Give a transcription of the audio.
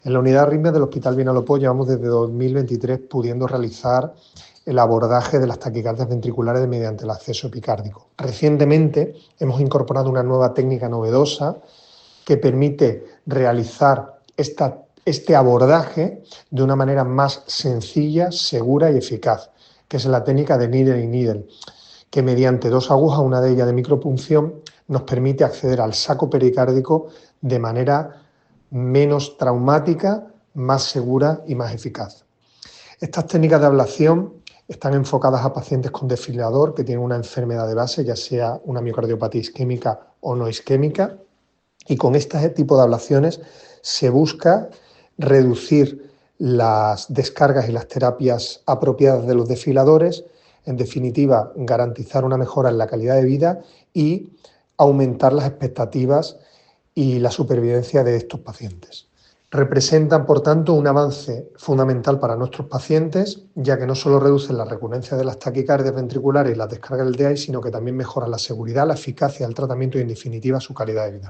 En la unidad de arritmias del Hospital Vinalopó llevamos desde 2023 pudiendo realizar el abordaje de las taquicardias ventriculares mediante el acceso epicárdico. Recientemente hemos incorporado una nueva técnica novedosa que permite realizar este abordaje de una manera más sencilla, segura y eficaz, que es la técnica de needle in needle, que mediante dos agujas, una de ellas de micropunción, nos permite acceder al saco pericárdico de manera menos traumática, más segura y más eficaz. Estas técnicas de ablación están enfocadas a pacientes con desfibrilador que tienen una enfermedad de base, ya sea una miocardiopatía isquémica o no isquémica, y con este tipo de ablaciones se busca reducir las descargas y las terapias apropiadas de los desfibriladores, en definitiva, garantizar una mejora en la calidad de vida y aumentar las expectativas y la supervivencia de estos pacientes. Representan, por tanto, un avance fundamental para nuestros pacientes, ya que no solo reducen la recurrencia de las taquicardias ventriculares y las descargas del DAI, sino que también mejoran la seguridad, la eficacia del tratamiento y, en definitiva, su calidad de vida.